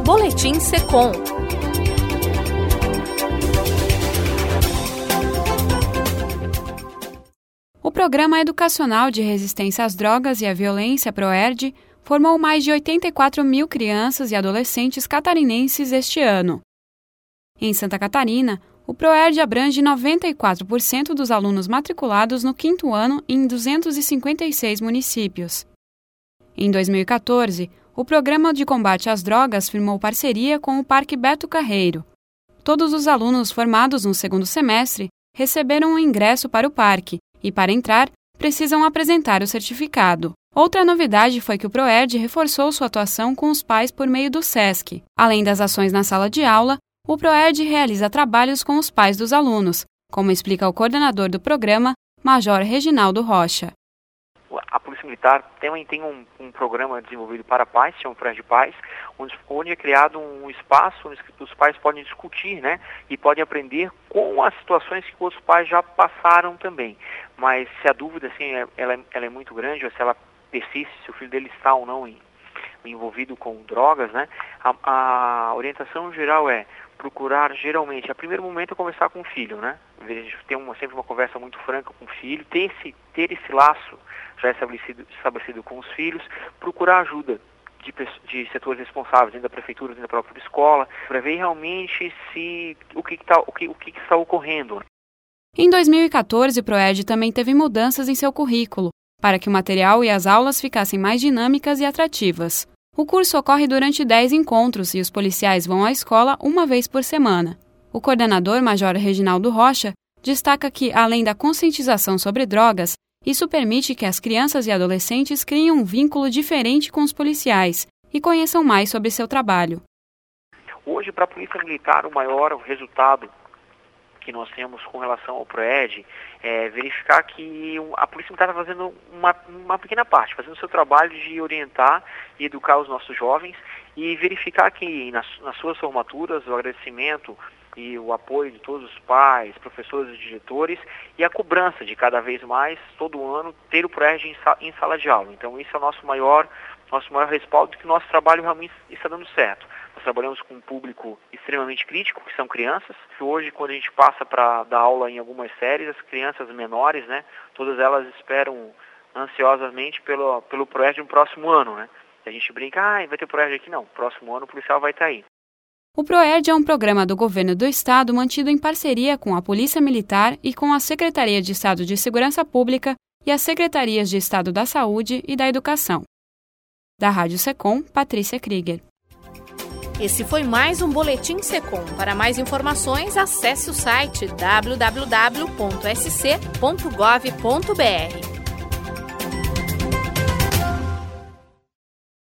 Boletim Secom. O Programa Educacional de Resistência às Drogas e à Violência, PROERD, formou mais de 84 mil crianças e adolescentes catarinenses este ano. Em Santa Catarina, o PROERD abrange 94% dos alunos matriculados no 5º ano em 256 municípios. Em 2014, o Programa de Combate às Drogas firmou parceria com o Parque Beto Carreiro. Todos os alunos formados no 2º semestre receberam um ingresso para o parque e, para entrar, precisam apresentar o certificado. Outra novidade foi que o PROERD reforçou sua atuação com os pais por meio do SESC. Além das ações na sala de aula, o PROERD realiza trabalhos com os pais dos alunos, como explica o coordenador do programa, Major Reginaldo Rocha. A Polícia Militar tem um programa desenvolvido para pais, chama PROERD Pais, onde é criado um espaço onde os pais podem discutir, e podem aprender com as situações que os pais já passaram também. Mas se a dúvida ela é muito grande, ou se ela persiste, se o filho dele está ou não envolvido com drogas, a orientação geral é procurar, geralmente, a primeiro momento, conversar com o filho, ter sempre uma conversa muito franca com o filho, ter esse laço já estabelecido com os filhos, procurar ajuda de setores responsáveis, dentro da prefeitura, dentro da própria escola, para ver realmente o que está ocorrendo. Em 2014, o PROERD também teve mudanças em seu currículo, para que o material e as aulas ficassem mais dinâmicas e atrativas. O curso ocorre durante 10 encontros e os policiais vão à escola uma vez por semana. O coordenador, Major Reginaldo Rocha, destaca que, além da conscientização sobre drogas, isso permite que as crianças e adolescentes criem um vínculo diferente com os policiais e conheçam mais sobre seu trabalho. Hoje, para a Polícia Militar, o maior resultado que nós temos com relação ao PROERD é verificar que a Polícia Militar está fazendo uma pequena parte, fazendo o seu trabalho de orientar e educar os nossos jovens e verificar que nas suas formaturas o agradecimento e o apoio de todos os pais, professores e diretores e a cobrança de cada vez mais, todo ano, ter o PROERD em sala de aula. Então, isso é o nosso maior respaldo de que o nosso trabalho realmente está dando certo. Nós trabalhamos com um público extremamente crítico, que são crianças, que hoje, quando a gente passa para dar aula em algumas séries, as crianças menores, todas elas esperam ansiosamente pelo PROERD no próximo ano. A gente brinca, vai ter PROERD aqui? Não, próximo ano o policial vai estar aí. O PROERD é um programa do governo do estado mantido em parceria com a Polícia Militar e com a Secretaria de Estado de Segurança Pública e as Secretarias de Estado da Saúde e da Educação. Da Rádio Secom, Patrícia Krieger. Esse foi mais um Boletim Secom. Para mais informações, acesse o site www.sc.gov.br.